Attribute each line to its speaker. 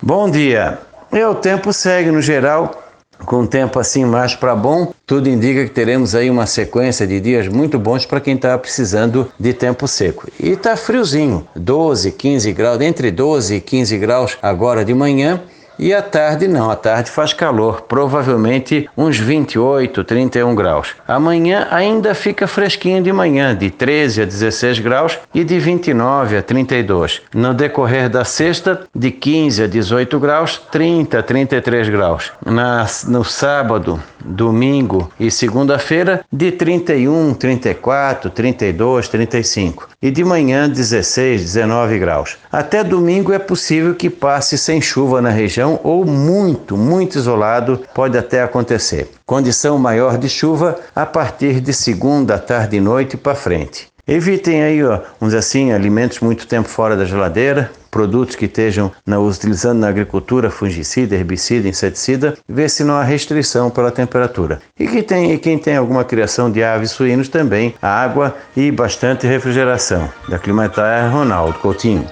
Speaker 1: Bom dia. O tempo segue no geral, com o tempo assim mais para bom. Tudo indica que teremos aí uma sequência de dias muito bons para quem está precisando de tempo seco. E está friozinho, 12, 15 graus, entre 12 e 15 graus agora de manhã. E à tarde não, à tarde faz calor, provavelmente uns 28, 31 graus. Amanhã ainda fica fresquinho de manhã, de 13 a 16 graus e de 29 a 32. No decorrer da sexta, de 15 a 18 graus, 30 a 33 graus. No sábado, domingo e segunda-feira, de 31, 34, 32, 35. E de manhã, 16, 19 graus. Até domingo é possível que passe sem chuva na região ou muito isolado pode até acontecer. Condição maior de chuva a partir de segunda, tarde e noite para frente. Evitem aí, vamos dizer assim, alimentos muito tempo fora da geladeira, produtos que estejam utilizando na agricultura fungicida, herbicida, inseticida, ver se não há restrição pela temperatura. E quem tem alguma criação de aves e suínos também, água e bastante refrigeração. Da Climatar, Ronaldo Coutinho.